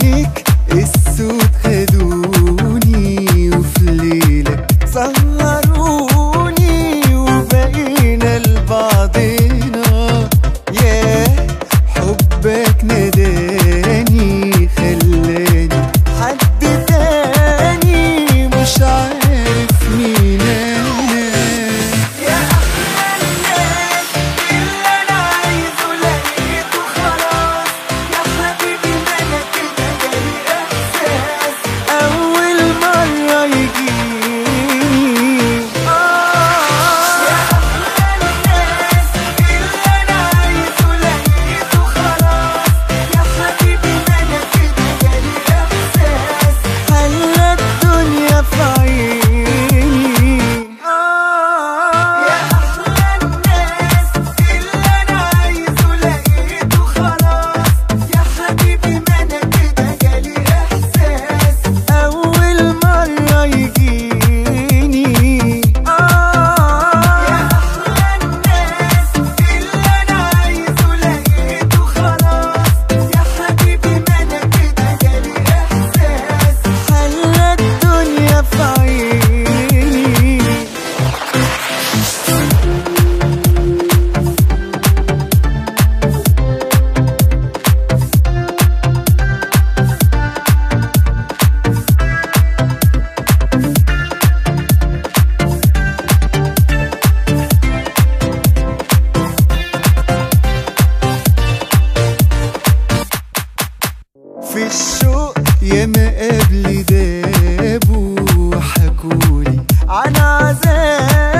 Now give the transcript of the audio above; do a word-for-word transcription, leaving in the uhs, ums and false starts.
عليك السود خدوني وفي ليلك سهروني وبقينا لبعضنا. ياه حبك ناداني خلاني حد تاني مش عارف مين انا. يا احلى الناس اللي انا عايزه لقيته خلاص. يا حبيبي انا كده جالي احساس اول مره يجيني. اه يا احلى الناس اللي انا عايزه لقيته خلاص. يا حبيبي انا كده جالي احساس خلى الدنيا في عيني. اه يا احلى الناس اللي انا عايزه لقيته خلاص. يا حبيبي ما انا كده جالي احساس اول مره يجيني. اه يا احلى الناس اللي انا عايزه لقيته خلاص. يا حبيبي ما انا كده جالي احساس خلى الدنيا في عيني. في الشوق ياما قبلي دابوا وحكولي عن عذاب